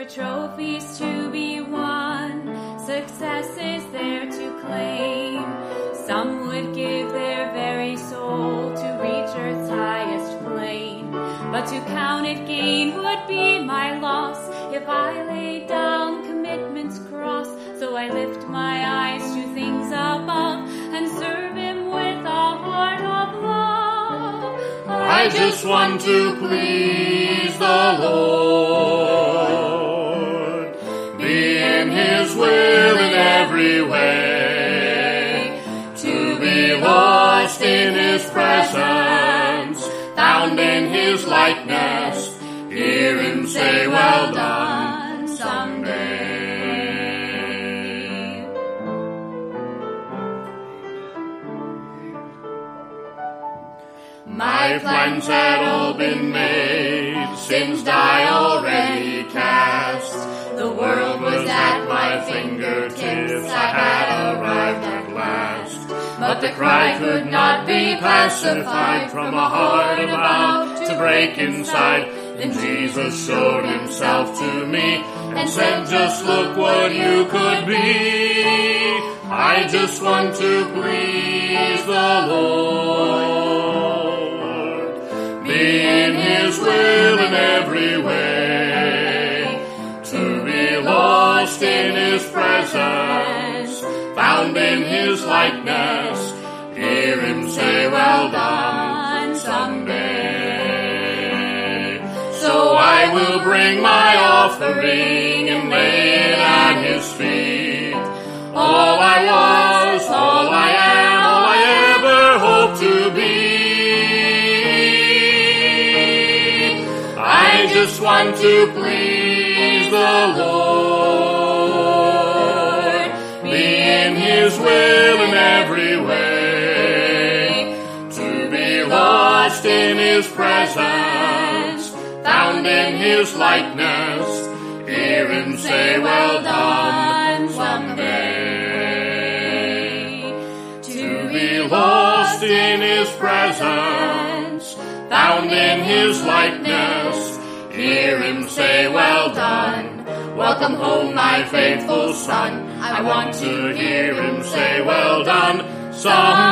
trophies to be won, successes there to claim. Some would give their very soul to reach earth's highest plane, but to count it gain would be my loss if I laid down commitment's cross. So I lift my eyes to things above and serve him with a heart of love. I just want to please the Lord, be in his will in every way, to be lost in his presence, found in his likeness, hear him say, well done, someday. My plans had all been made, sins die already cast. The world was at my fingertips, I had arrived at last. But the cry could not be pacified from a heart about to break inside. Then Jesus showed himself to me and said, just look what you could be. I just want to please the Lord, be in his will in every way, to be lost in his presence, found in his likeness, hear him say, well done, someday. So I will bring my offering and lay it at his feet. All I was, all I am, all I ever hope to be. I just want to please the Lord, be in his will in every way, to be lost in his presence, found in his likeness, hear him say, well done, someday. To be lost in his presence, found in his likeness, hear him say, well done. Welcome home, my faithful son. I want to hear him say, well done, someday.